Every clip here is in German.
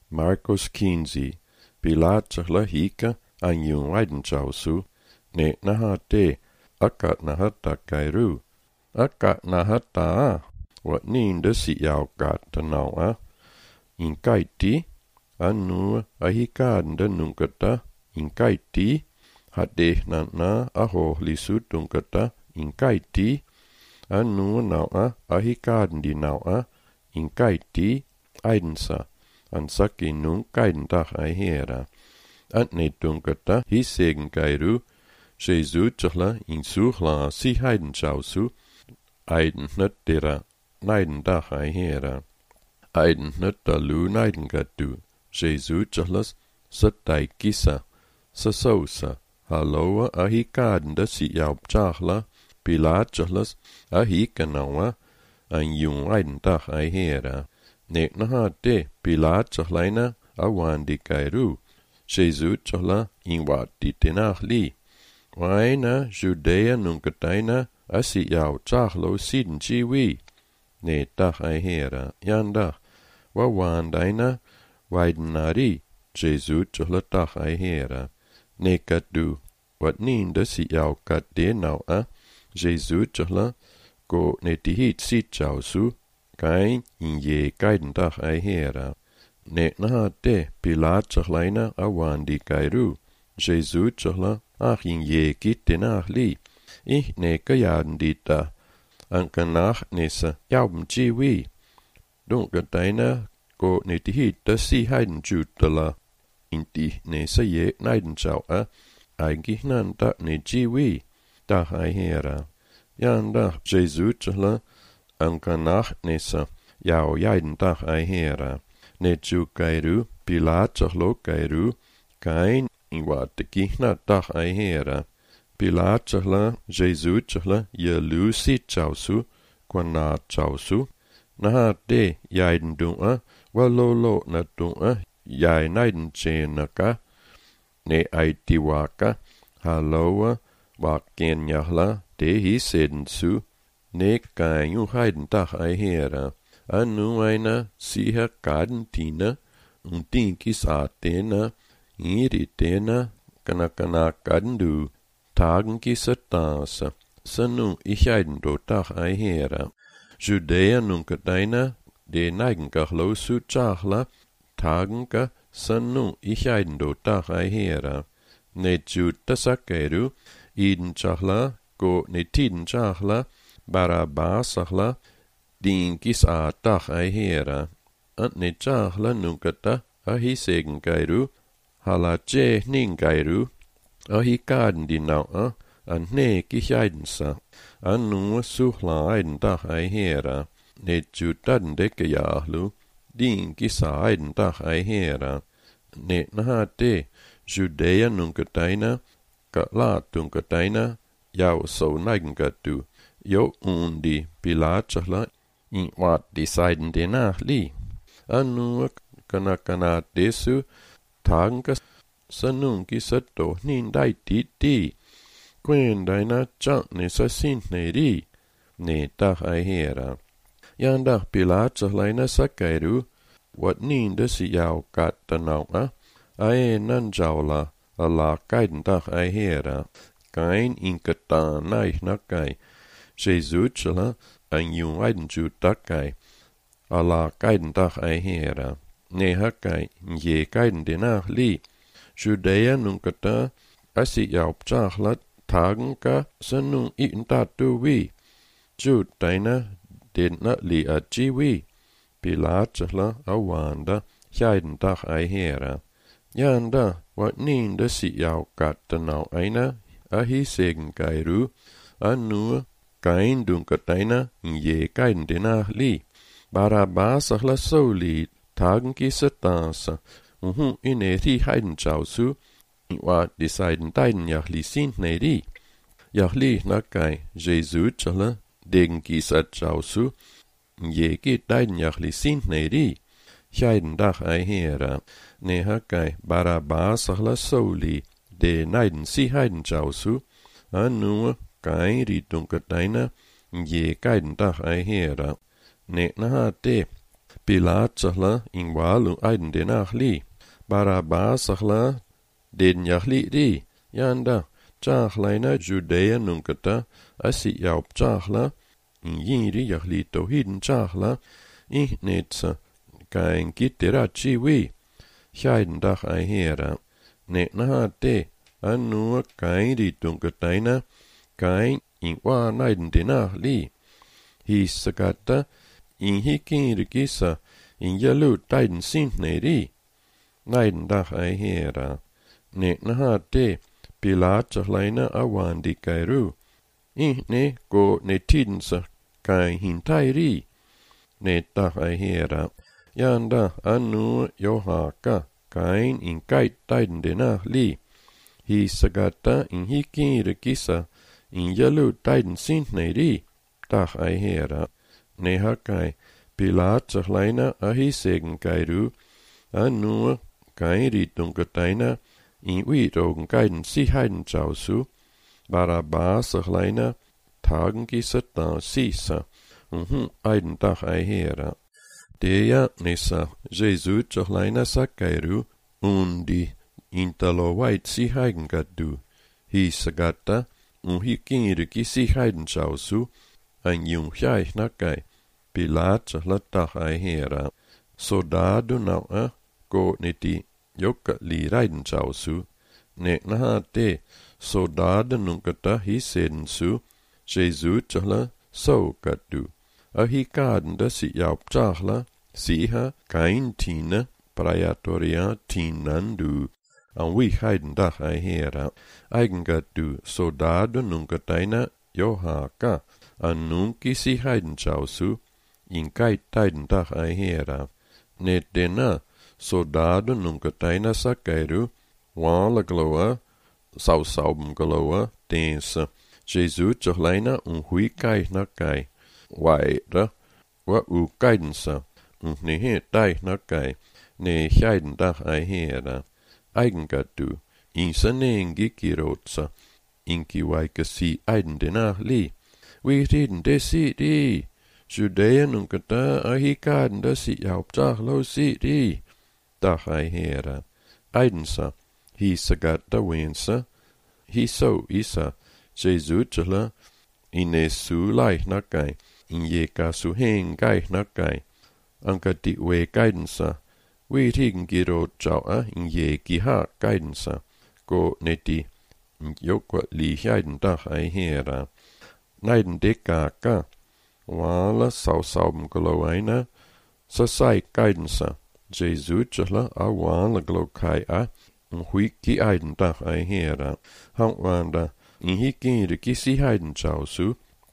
Markus 15, Pilaatsa hika anjun waidenchausu, ne nahate, akat nahatta kairu, akat nahatta, wat niin de si jaukat tanaua, in kaiti, annu ahikaden de nunkata, in kaiti, hade nana aho lisutunkata, in kaiti, annu naua ahikaden di naua, in kaiti, aidensa, an saki nun kaidentach aihera. An ne tunkata hisegen kairu, Jesu tchla in suchla si heidenchausu, aiden net dera neidendach aihera. Aiden net dalu neidengatu, Jesu tchlas satai kisa, sasosa, halloa ahikaden de si jaub tchla, Pilaat tchlas ahikanawa, an jung aidentach aihera. Ne nahate Pilaat tchlaina awandi kairu, Jesu tchla in wat di tenach li. Waina Judea nunkataina asi jau tchlo siden chiwi. Ne tach aihera, yanda, wawandaina, waidenari, Jesu tchla tach aihera. Ne katu, wat niin de si jau kat de nau Jesu tchla, go ne tihit sit chausu, kain in je kaidentach aihera. Ne nahate Pilaat tchlaina awandi kairu, Jesu tchla ach in je kittenach li. Ich ne kajaden dita, ankanach nesa jauben chiwi. Dunkataina go ne tihit da si heiden jutala, inti nesa je neidenchau eigentlich nanta ne chiwi, tach aihera. Yanda Jesu tchla, ankanach nesa, jau jaidentach aihera. Ne chu kairu, Pilaat tchlo kairu, kain in wat de kihna tach aihera. Pilaat tchla, Jesu tchla, je lu sit chausu, kwana chausu. Naha de jaiden dunga, walolo na dunga, jai neiden chenaka, ne aiti waka, halloa, wakken jahla, de hiseden su, ne kainu heidentach aihera. Anu aina siha kadentina, tinkis atena, iritena, kanakana kadendu, tagen kisatasa, sanu ichaidendo tach aihera. Judea nunkataina, de neigenkachlo su chachla, tagenka, sanu ichaidendo tach aihera. Ne juta sakeru, iden chachla, go ne tiden chachla, barabasachla, dinkis tach aihera. Ant ne chachla nunkata, ahisegen kairu, halache ninkairu, ahikaden di nau an ne kichaidensa, an nu suchla aidentach aihera, ne jutaden deke jahlu, dinkis aidentach aihera. Ne nahate, Judea nunkataina, katla tunkataina, jau so neigengatu, jo undi Pilaat tchla, in wat di seiden denach li. Anu kanakana desu, tagenka sanunki sato nin dai ti, quendaina chantne sa sintne ri, ne tach aihera. Yanda Pilaat tchlaina sakairu, wat nin de si jau katanau ae nan jaula, ala kaidentach aihera, kain inkata naich nakai, Jesu tchla, an jung aidenchu takai, ala kaidentach aihera. Ne hakai, je kaidendenach li, Judea nunkata, asi jau pchachlat, tagenka, sanu itentatu wi, jutaina, denna li achiwi, Pilaat tchla awanda, jaidentach aihera. Yanda, wat niin de si jau katanau aina, ahisegen kairu, anu, kain dunkataina, je kaidendenach li, barabasachla soli, tagenki satasa, ine ri heidenchausu, wat di seiden deiden jachli sintne ri. Jachli nakai, Jesu tchla, degenki satchausu, je git deiden jachli sintne ri. Jaidendach aihera, ne hakai, barabasachla soli, de neiden si heidenchausu, anu, kain ri dunkataina, je kaidentach aihera. Ne nahate, Pilatsachla in walu aiden denachli. Barabasachla den yachli di. Yanda chachlaina Judea nunkata asi yaub chachla. In yiri yachli tohiden chachla. Netsa kain kitirachi wi. Scheiden dach ai hera. Net nahate. Anua kain di tunkataina. Kain in wa naiden denachli. Hissakata in hikinrikissa in jalu taiden sintneri. Naiden dach ai hera. Ne nahate Pilatsachlaina awandi kairu. Ne go ne tidensa kai hintairi. Ne dach ai hera. Yanda anu johaka kain in kait taiden denachli. Hissakata in hikinrikissa in jalu taiden sintneri. Dach ai hera. Ne hakai Pilatsachlaina ahisegen kairu. Anu kairi tunkataina in uirogen kaiden siheiden chausu. Barabasachlaina tagen gissa dan sisa. Aiden dach ai hera. Deja nessa Jesutsachlaina sakairu. Undi intalo wait siheigen gaddu. Hissagata hikinriki siheiden chausu. Ein jung jaich nakai. Pilatsachla dach ai hera. Soldado naua go neti joka li reiden chausu. Ne nahate soldado nunkata hisedensu. Jesutsachla so gaddu. Ahikaden da si jaub chachla. Siha kain tina praetoria tinandu. An wi heiden dach ai hera. Eigen gaddu soldado nunkataina johaka. An nunki si heiden chausu. In kait taiden dach ai hera. Ne dena soldado nunkataina sakairu. Wala gloa. Sausauben gloa. Tensa. Jesutsachlaina hui kai nakai. Waira. Wa kaidensa. Ne he tai nakai. Ne heiden dach ai hera. Eigen gaddu. Insa neengi kirotsa. Inki waika si eiden denachli. We reden desi di. Judea nunkata ahikaden desi jaubchachlo si di. Dach ai hera. Eidensa. Hissagata wensa. Hiso isa. Jesutsachla. Ine su laich nakai. In jeka su heng gaich nakai. Anka di we gaidensa. We regen girot jaua in jeki ha gaidensa. Go neti. Jokwa li heiden dach ai hera. Naiden dekaka. Wala sausauben gloaina. Sasai gaidensa. Jesutsachla a wala glokai a. Huiki eiden dach ai hera. Hangwanda. In hikinriki si heiden chausu.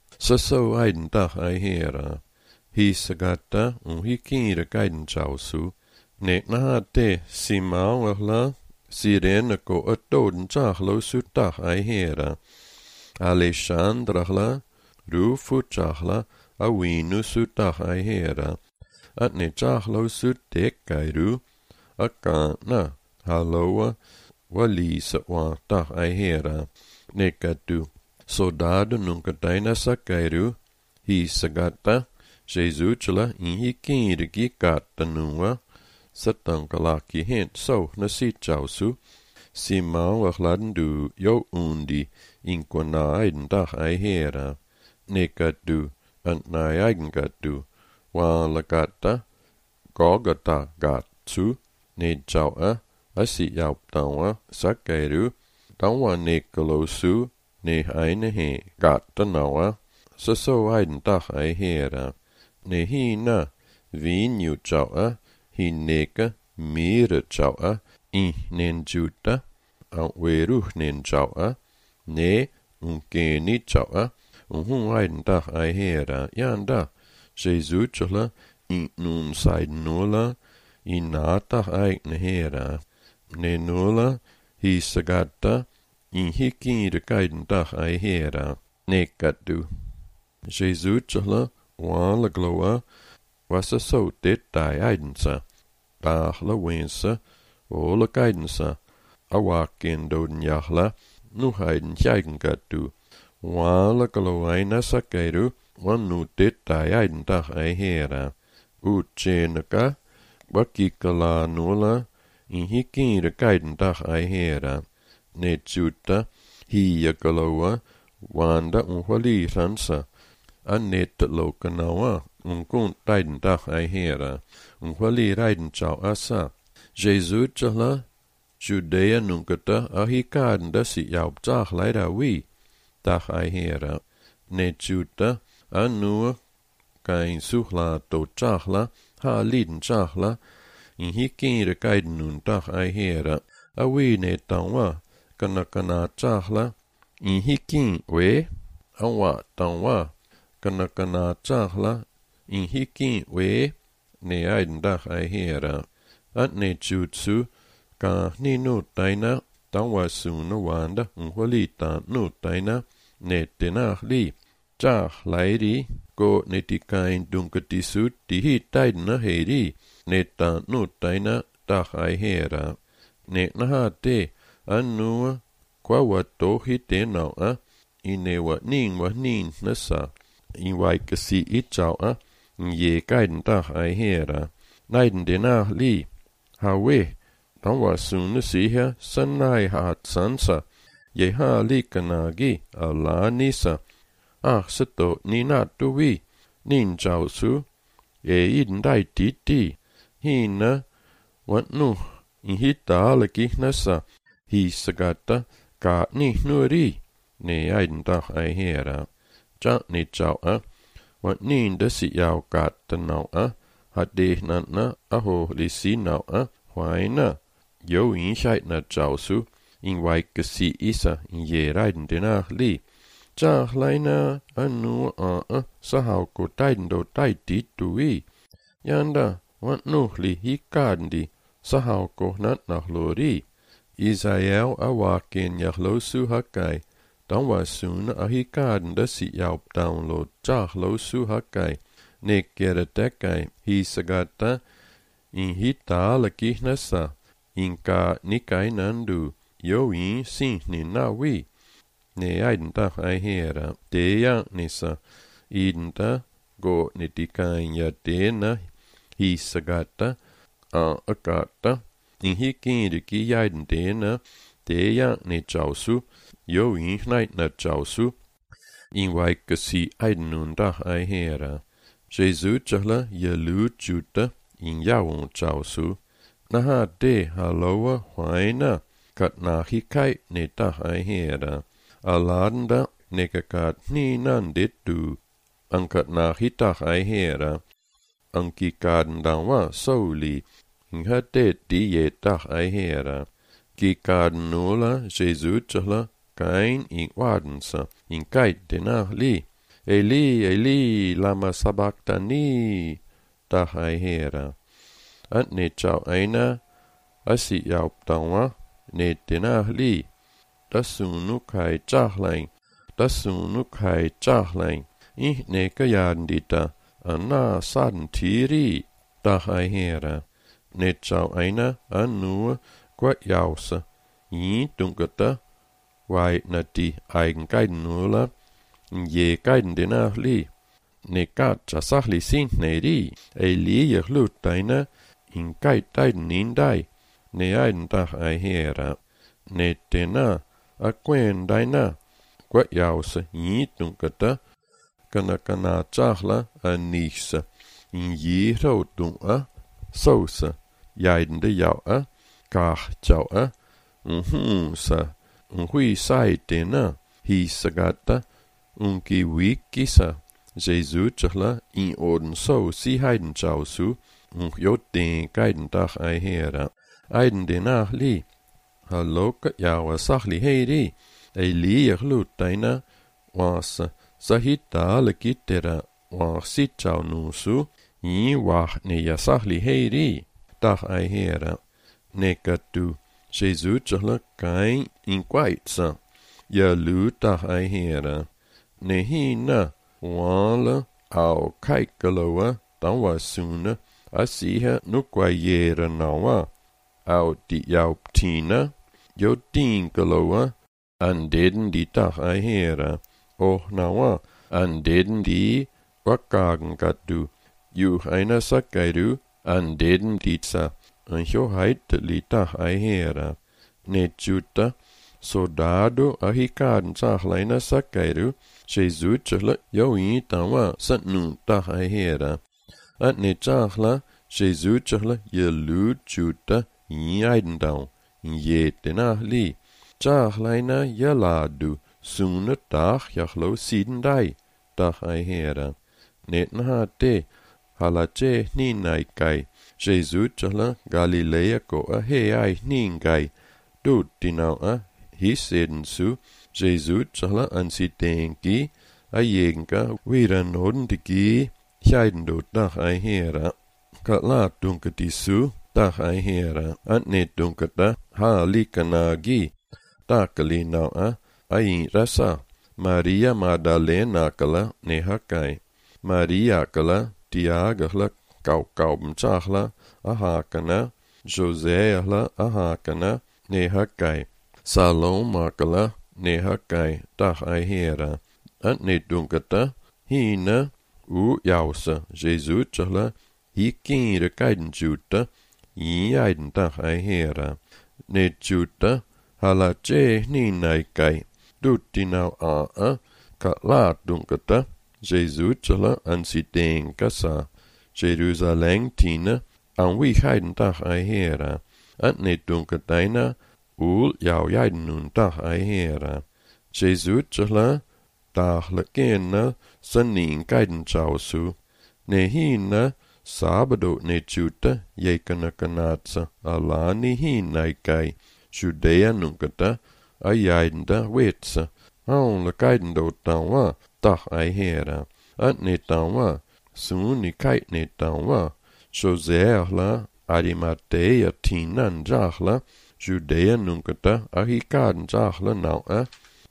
Saso eiden dach ai hera. Hissagata hikinrik eiden chausu. Ne nahate simauachla. Sirene ko doden chachlo sutach ai hera. Alexandrachla. Rufu chachla. Awinu sutach ai hera. At ne chachlo sutekairu. Akana. Halloa. Walisa wa tach ai hera. Nekatu. Soldado nunkataina sakairu. Hissagata. Jesutsachla hikinriki katanua. Satankalaki hent so nasi chausu. Simau achladendu jo undi. Inkwana eiden dach ai hera. Nekatu. Antnai eigen gaddu. Wala gata. Gogata gatsu. Ne chaua. Asi jaubtaua. Sakairu. Taua nekalosu. Ne eine he gata naua. Saso eiden dach ai hera. Ne hina. Vinju chaua. Hineka mire chaua. Nen juta. Weruch nen chaua. Ne unkeni chaua. Eiden dach ai hera. Yanda. Jesutsachla. Nun seiden nula. Natach eigne hera. Ne nula. Hissagata. Hikinrik eiden dach ai hera. Nekatu. Jesutsachla. Wala gloa. Wasa so detai eidensa. Dachla wensa. Ola geidensa. Awaken doden jachla. Nu heiden jeigen gaddu. Wala gloaina sakairu. Wan nu detai eiden dach ai hera. utjenaka, vakikala nuola, in hikiire kaiden dag ai hera, ne tjuta, hiiakaloa, wanda unhuali ransa, annet lokanawa, unkun taiden dag ai hera, unhuali raiden chau asa, Jesus chala, Judea nunkata ahikaden da si jaub dag leida wi, dag ai hera, ne tjuta, anua, kain suhla to chahla, ha liden chahla, in hikiire kaiden nun dag ai hera, awi ne tangwa, kana chahla, in hikin we, awa tangwa, kana chahla, in hikin we, ne aiden dag ai hera, at ne tjutsu, ka ni nu taina, tangwa suna wanda, unhuali ta nu taina, ne tenah li, chah lairi, ko ne tikain dunkatisut, tihi taidna heiri, ne ta nu taina, dag ai hera, ne naha te, anua, kwa watohi te naua, ine wa nin nasa, in waikasi ichaua, ye kaiden dag ai hera, naiden denah li, hawe, tangwa suna siha, sanai haat sansa, ye ha li kanagi, ala nisa, sato ni natuwi, nin jausu, iden dai titi, hina, wat nu, in hita alaki nasa, hi sagata, ka ni nuri, ne aiden dag ai hera, ja ni jaua, wat nin desi jau gata naua, hat de nana, aho lisi naua, huaina, jo in shait na jausu, in waikasi isa, in ye raiden denah li, ja leina, anu sahau ko taiden do taiti tuwi, yanda, wat nu li hikandi, sahau ko nat nach lori, Israel awaken yahlosu hakai, dan wasun ahikaden da si jaub download, jahlosu hakai, ne kere dekai, hi sagata, in hita laki nasa, in ka nikai nandu, yo in sin ni nawi, ne aiden dag ai hera, te ya nisa, iden da, go ne tikain ya dena, hi sagata, akata, in hikin ki jaiden dena, te ya ne jausu, jo in nait na jausu, in waikasi aiden nun dag ai hera, Jesus chala ye lu juta, in jawon jausu, naha de haloa huaina, kat nahikai ne dag ai hera, aladenda nekakat ni nan dittu, ankat nahitak ai hera, ankikaden danwa soli, in hadet di ye dag ai hera, kikaden nula Jesus chala, kain in wadensa, in kait denah li, Eli, lama sabachthani, dag ai hera, at ne chau aina, asi jaub tangwa, ne denah li, das sunu kai chahlein, ne kayaden dita, anna saden tiri, dag ai hera, ne chau aina, anua, kwa jausa, dunkata, wai na di eigen kaiden nula, ye kaiden denah li, ne kat chasahli sint ne di, li jehlut taina, in kait taiden indai, ne aiden dag ai hera, ne tena, akwen daina, kwa jausa, dunkata, kana chahla, anisa, in ye rotunga, sausa, jaiden de jaua, kach jaua, sa, hui sai tena, hi sagata, unki wikisa, Jesus chahla, in orden so si heiden jausu, jod den kaiden dag ai hera, aiden denah li, haloka jaua sahli heiri, li jehlut taina, was sahita lekitera, was sit jau nusu, wach ne ja sahli heiri, dag ai hera, nekatu, Jesus chahla kain in kwaitsa, ja lu dag ai hera, ne hina, wala, au kaikaloa, dan wasuna, asiha nukwayera nawa, au di jau tina, jo dinkaloa, andeden di dag ai hera, nawa, andeden di wakagen gadu, ju aina sakairu an deden ditsa, an joheit litach aihera. Nejuta, soldado ahikaden sachlaina sakairu, Jesus join tawa satnu tach aihera. At netachla, Jesus yelu juta yaidendau, yetena li. Tachlaina yaladu, sune tach jachlo sidendai, tach aihera. Netna te, halache ninaikai, Jesus Galilea ko heai ningai, Duttinau hisedensu, Jesus ansitenki, ajenka viran nodentiki, Scheidendot dach aihera, katlaat dunketisu, dach aihera, antnet dunketa, halikanagi, takalinaua, ayin rasa, Maria Magdalena kala nehakai, Maria kala tiagala kaukauben chachla, ahakana, Joseahla ahakana, nehakai, Saloma kala nehakai, dach aihera, antnet dunketa, hina, jausa, Jesus hikiere kaiden juta, jaiden dach aihera, net juta, halache ninaikai, duttinau katlaat dunketa, Jesus ansiten kasa, Jerusalem tina, an wichaiden dach aihera, antnet dunketaina, jaiden nun dach aihera, Jesus dach lekena, sanin kaiden chausu, nehina, sabado nejuta, jekanakanatsa, alani hinaikai, Judea nunketa, ajaidenda wetsa, le kaiden dotawa, dach aihera, antnetawa, suni kaitnetawa, Joseahla, Arimatea tinan jachla, Judea nunketa, ahikaden jachla naua,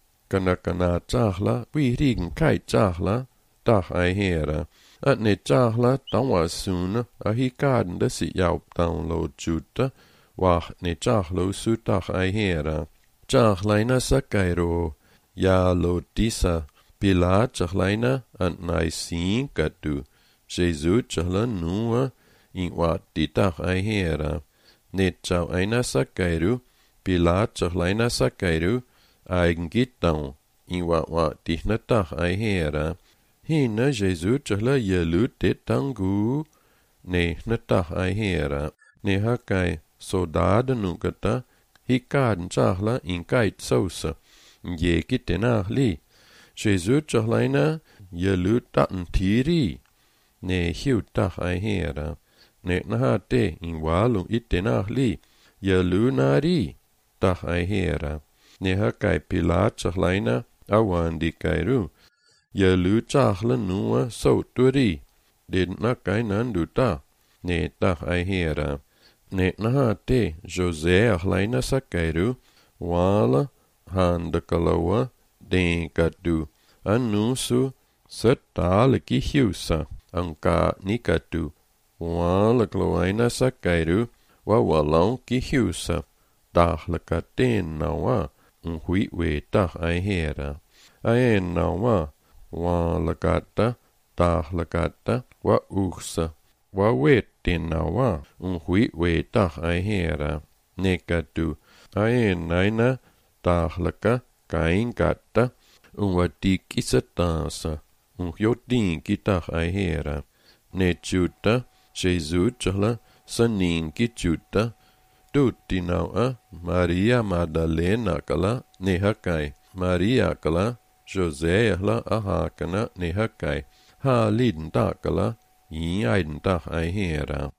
kanakana jachla, wirigen kait jachla, dach aihera, antnet jachla, tawa suna, ahikaden de si jaup download juta, wach ne jachlo su dach aihera, jachlaina sakairo, ja lo disa, Pilat jachlaina ant naisin katu, Jesus jachla nua, in wat di dach aihera, net jau aina sakairu, Pilat jachlaina sakairu, eigen gittau, in wat di na dach aihera, hina Jesus jachla yelu dit tangu, ne na dach aihera, ne hakai, soldade nunketa, hikaden jachla in kait sausa, jeki tenach li, Jesus jachlaina yelu daten tiri, ne hiu dach aihera, ne nahate in walung itenach li, yelu nari, dach aihera, ne hakai Pilat jachlaina awan di kairu, yelu jachla nua sauturi, den nakai nanduta, ne dach aihera, ne nahate Jose jachlaina sakairu, wala handakalawa, den katu, anusu, setale ki hiusa, anka nikatu, wala kloaina sakairu, wawalau ki hiusa, dach lakaten nawa, hui we dach aihera, aen nawa, wala kata, dach lakata, wa uksa, wa wetin nawa, hui we dach aihera, nekatu, aen naina, dach laka, kain kata, watik isatansa, jotin kitach aihera, ne juta, Jesus jachla, sanin ki juta, duttinau Maria Magdalena kala, nehakai, Maria kala, Joseahla ahakana nehakai, haliden takala, jaiden dach aihera.